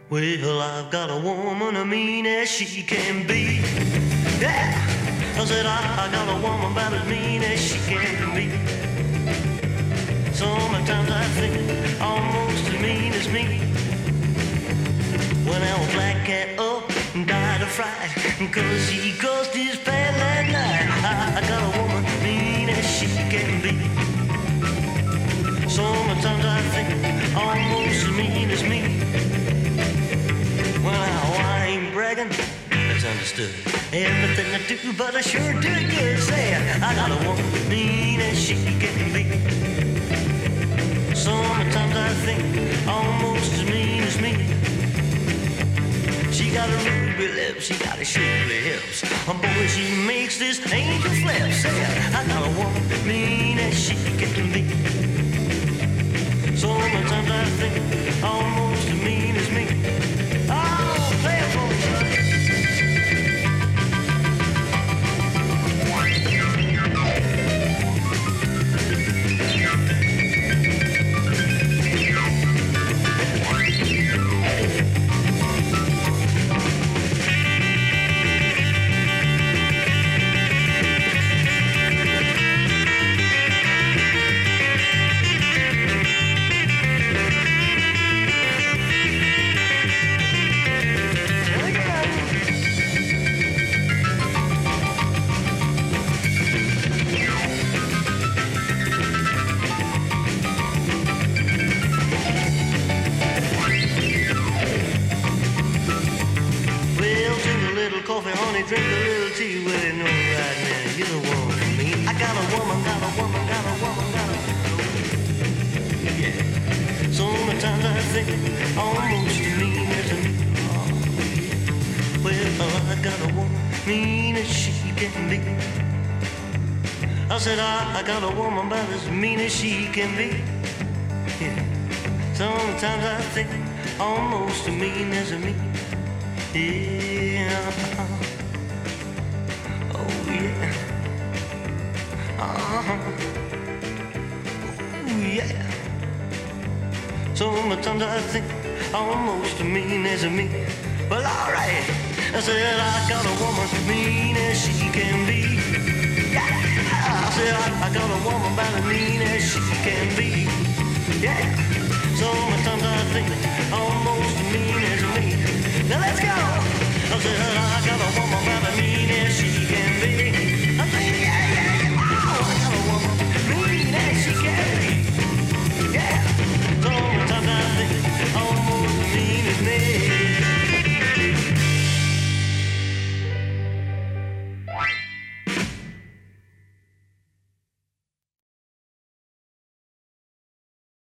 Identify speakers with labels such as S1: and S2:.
S1: Well, I've got a woman as mean as she can be. Yeah, I said I got a woman about as mean as she can be. Sometimes I think almost as mean as me. When our black cat up and died of fright, 'cause he cussed his pet that night. I got a woman mean as she can be. Sometimes I think almost as mean as me. Well, I ain't bragging, that's understood. Everything I do, but I sure do it good. Say, I got a woman mean as she can be. Sometimes I think almost as mean as me. She got a ruby lips, she got a shapely hips. Boy, she makes this angel flip. Say, I got a woman mean as she can be. Sometimes I think almost as mean as me. Oh, play it for me, son. Coffee, honey, drink a little tea. Well, you know right now, you're the one for me. I got a woman, got a woman, got a woman, got a woman. Yeah. Sometimes I think almost as mean as me. Oh, yeah. Well, I got a woman mean as she can be. I said I got a woman about as mean as she can be. Yeah. Sometimes I think almost as mean as me. Yeah. Oh yeah. Oh yeah. Sometimes I think almost as mean as me. Well, alright. I said I got a woman mean as she can be. Yeah. I said I got a woman about as mean as she can be. Yeah. Sometimes I think almost as mean as me. Now let's go. I said I got a woman about as mean as she can be. I said yeah, yeah, yeah. Wow, I got a woman mean as she can be. Yeah. Sometimes I think almost as mean as me.